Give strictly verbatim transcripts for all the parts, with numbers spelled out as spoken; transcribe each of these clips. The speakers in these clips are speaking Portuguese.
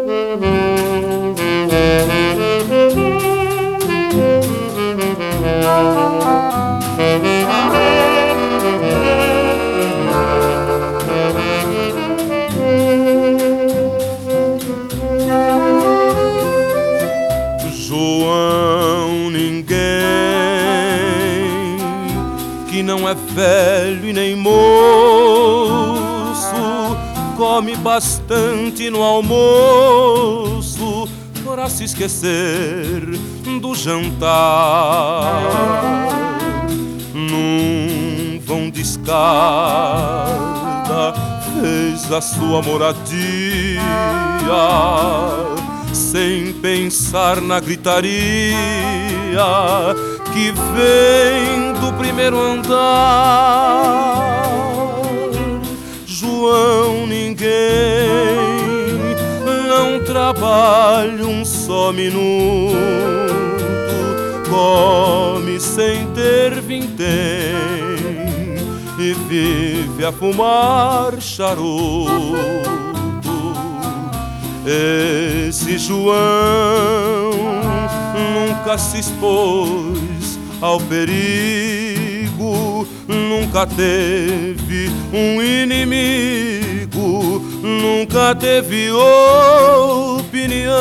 João ninguém, que não é velho e nem moço, come bastante no almoço para se esquecer do jantar. Num vão de escada fez a sua moradia, sem pensar na gritaria que vem do primeiro andar. João ninguém não trabalha um só minuto, come sem ter vintém e vive a fumar charuto. Esse João nunca se expôs ao perigo, nunca teve um inimigo, nunca teve opinião.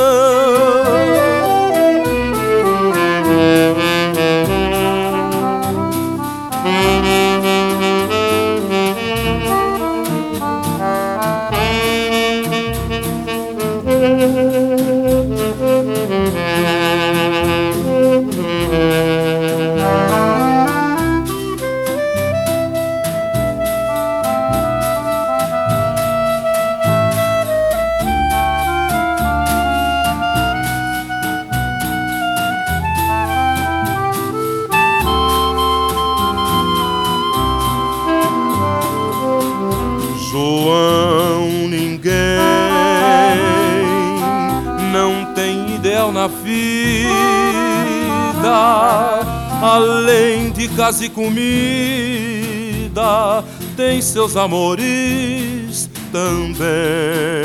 João ninguém não tem ideal na vida, além de casa e comida, tem seus amores também.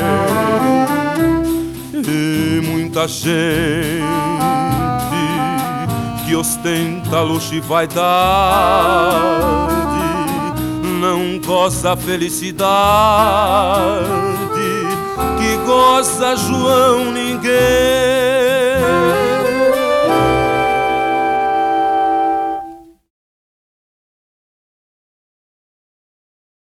E muita gente que ostenta luxo e vaidade não goza a felicidade que goza João ninguém.